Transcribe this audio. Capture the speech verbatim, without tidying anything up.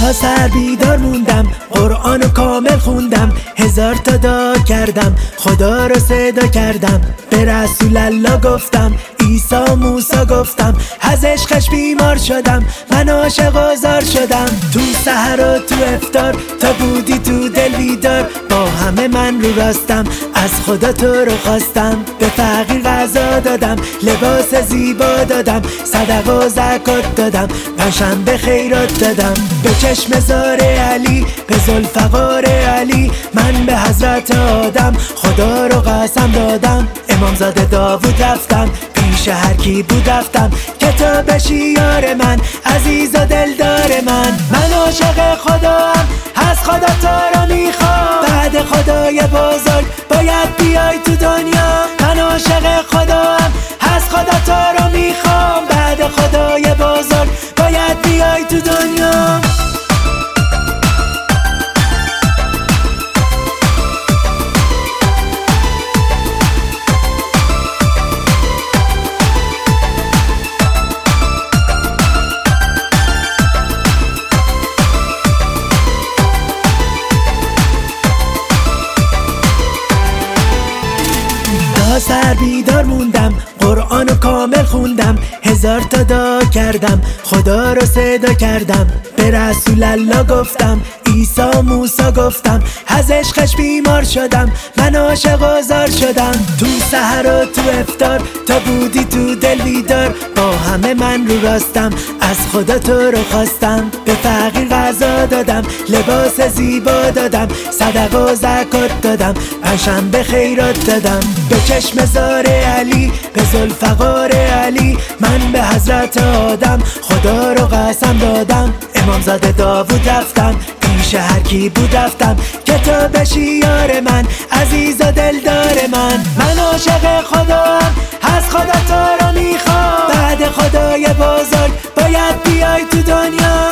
تا سر بیدار موندم، قرآن کامل خوندم، هزار تا دعا کردم، خدا رو صدا کردم، به رسول الله گفتم، عیسی موسی گفتم، از عشقش بیمار شدم، من عاشق و زار شدم. تو سحر و تو افطار تا بودی تو دل بیدار، با همه من رو راستم، از خدا تو رو خواستم، به فقیر غذا دادم، لباس زیبا دادم، صدقه و زکات دادم، پنجشنبه خیرات دادم، به چشم زار علی، به ذوالفقار علی، من به حضرت آدم خدا رو قسم دادم. امامزاده داوود رفتم، پیش هر کی بود رفتم، که تو بشی یار من، عزیز و دلدار من. من عاشق خدام، از خدا تو رو میخوام، بعد خدای بزرگ باید بیای تو دنیا. من عاشق خدام، از خدا تو رو میخوام، بعد خدای بزرگ باید بیای تو دنیا. تا سر بیدار موندم، قرآن کامل خوندم، هزار تا دعا کردم، خدا رو صدا کردم، به رسول الله گفتم، عیسی موسی گفتم، از عشقش بیمار شدم، من عاشق و زار شدم. تو سحر و تو افطار تا بودی تو دل بیدار، با همه من رو راستم، از خدا تو رو خواستم، به فقیر غذا دادم، لباس زیبا دادم، صدقه و زکات دادم، پنجشنبه خیرات دادم، به چشم زار علی، به ذوالفقار علی، من به حضرت آدم خدا رو قسم دادم. امامزاده داوود رفتم، پیش هر کی بود رفتم، که تو بشی یار من، عزیز و دلدار من. من عاشق خدام، از خدا تو رو میخوام، بعد خدای بزرگ باید بیای تو دنیا.